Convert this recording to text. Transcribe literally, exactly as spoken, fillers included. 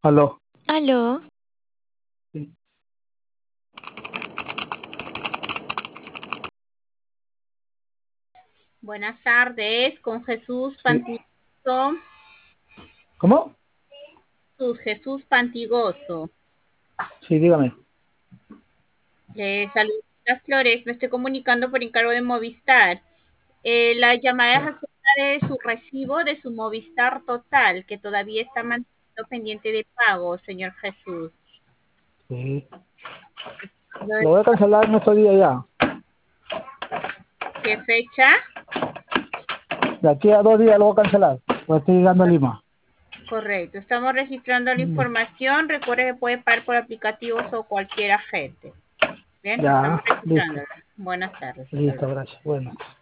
Aló. Aló, Sí. Buenas tardes, con Jesús Sí. Pantigoso. ¿Cómo? Jesús, Jesús Pantigoso. Sí, dígame. Le saludo las flores, me estoy comunicando por encargo de Movistar. Eh, la llamada es acerca de su recibo de su Movistar Total, que todavía está manteniendo pendiente de pago, señor Jesús. Sí. Lo voy a cancelar en estos días ya. ¿Qué fecha? De aquí a dos días lo voy a cancelar. Pues estoy llegando a Lima. Correcto, estamos registrando la información. Recuerde que puede pagar por aplicativos o cualquier agente. Bien, Ya, estamos listo. registrándola. Buenas tardes. Hasta Listo, luego. gracias. Bueno.